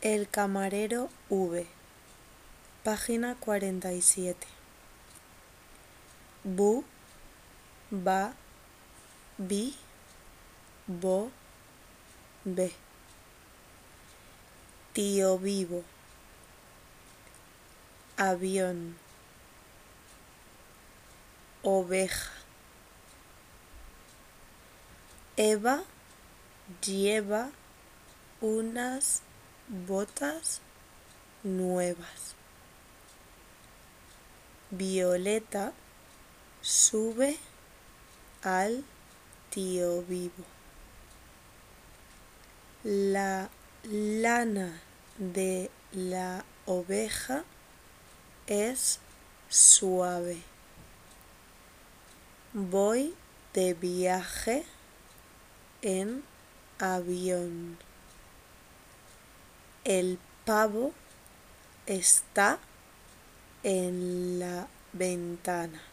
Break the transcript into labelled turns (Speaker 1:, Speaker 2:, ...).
Speaker 1: El camarero V, página 47. Bu, ba, bi, bo, be. Tío vivo. Avión. Oveja. Eva lleva unas botas nuevas. Violeta sube al tío vivo. La lana de la oveja es suave. Voy de viaje en avión. El pavo está en la ventana.